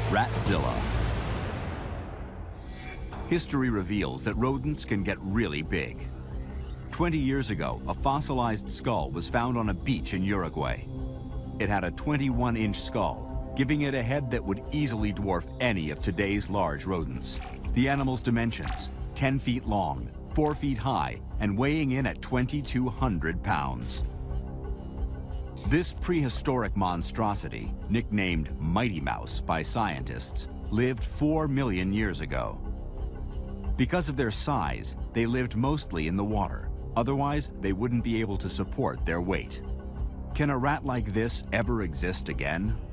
Ratzilla. History reveals that rodents can get really big. 20 years ago, a fossilized skull was found on a beach in Uruguay. It had a 21-inch skull, giving it a head that would easily dwarf any of today's large rodents. The animal's dimensions: 10 feet long, 4 feet high, and weighing in at 2,200 pounds. This prehistoric monstrosity, nicknamed Mighty Mouse by scientists, lived 4 million years ago. Because of their size, they lived mostly in the water. Otherwise, they wouldn't be able to support their weight. Can a rat like this ever exist again?